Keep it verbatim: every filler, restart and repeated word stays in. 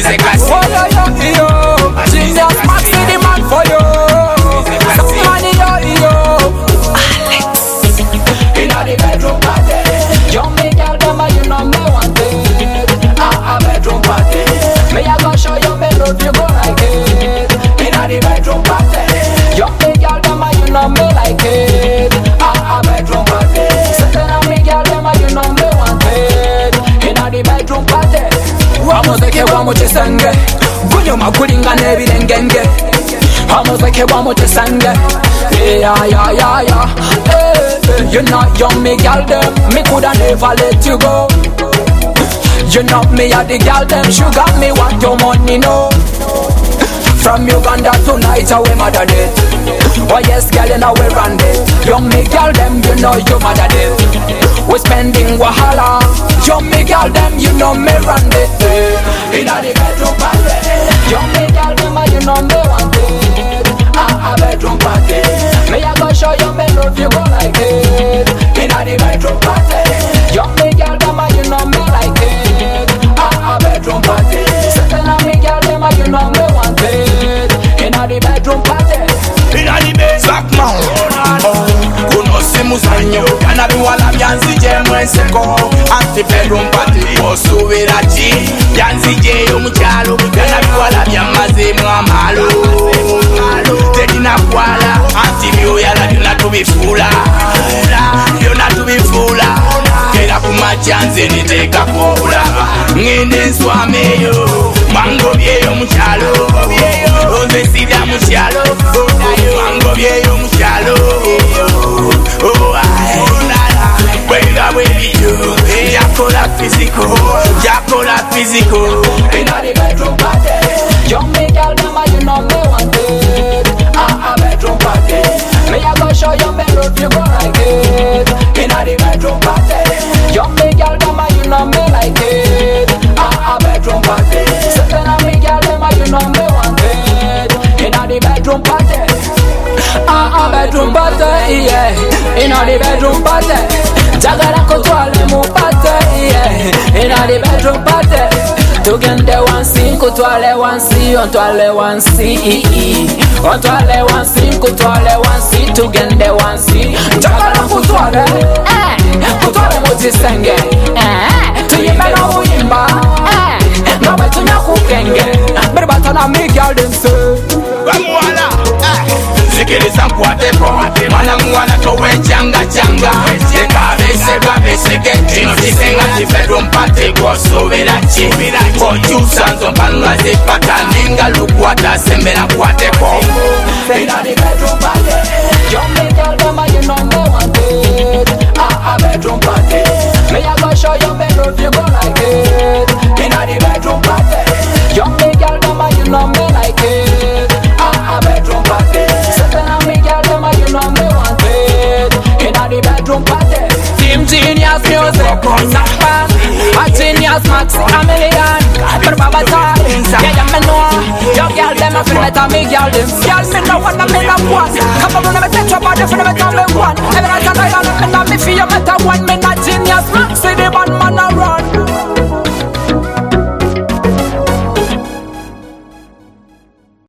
say cause oh yo yo yo, Genius Max is the man for you. Some money yo yo, Alex. Inna the bedroom party, young me girl them you know me want it. Ah, a bedroom party, me a go show you me road you go like it. Inna the bedroom party, young me girl them you know me like it. Ah, a bedroom party, certain of me girl them you know me want it. Inna the bedroom party, wamuzeke wamuchesenge, gunyuma kulinga nebirengenge. Wamuzeke wamuchesenge, yeah yeah yeah yeah. Hey, you know young me girl them, me coulda never let you go. You know me a the girl them, sugar me want your money no. From Uganda to Nigeria, mother dead. Oh yes, girl, you know we run it. Young me girl them, you know you mother dead. We spending wahala. Young me girl them, you know me run it. Inna the bedroom party. Young me girl them, you know me want it. Ah, a bedroom party. Me a go show you me love you go like it. Inna the bedroom party. Young me girl them, you know me like it. Ah, a bedroom party. Certain of me girl them, you know me want it. Inna the bedroom party. Inna the bedroom party. Kuno si muzanyo Kana biwala byanzije mwenseko Anti bedroom party Osubira chi Byanzije yo muchalo Kana biwala byamaze mwamalo Tedina kwala Anti byoyala byona tubifula Byona tubifula Kera kumachanze niteka kula Ngende nswameyo Mango byeyo muchalo Oze sida muchalo Mango byeyo muchalo Oh I Wake up with you Jacola physical Jacola physical Inna the bedroom party Young me girl them you know me want it. Ah, a bedroom party Me a go show you me road you go like it. Inna the bedroom party Young me girl them you know me like it. Ah, a bedroom party Certain of me girl them you know me want it. Inna the bedroom party Ah, a bedroom party, yeah. Inna the bedroom party Jagala kutwale mu party, yeah. Inna the bedroom party Tugende wansi, kutwale wansi Ontwale wansi Ontwale wansi, kutwale wansi Tugende wansi Jagala kutwale eh. Kutwale mutisenge eh. Tuyimbe no buyimba eh. Nawe tunya kukenge Beri batana mi girl them say Bamuala eh. Sikiliza nkwateko Mwana mwana towe changa changa Eka bese babese keti Sisenga ti bedroom party Kwa sobera chi Kochusa nzo panula zipata Ninga lukwata sembera kwateko Inna the bedroom party Young me girl them you know me want it. Ah, a bedroom party Me a go show you me love you go like it. Inna the bedroom party Young me girl them you know me like it. Ah, a bedroom party Certain of me girl them you know me want it. Inna the bedroom party Team Genius Music Sapman A Genius Max A million For Baba Talent Yeah, yeah, me know Yo girl them a feel better me girl them Girl me no one and me no one Come on, me take your body for me tell me one Every night I lie on me, me feel you better one Me not Genius Max See the bad man a run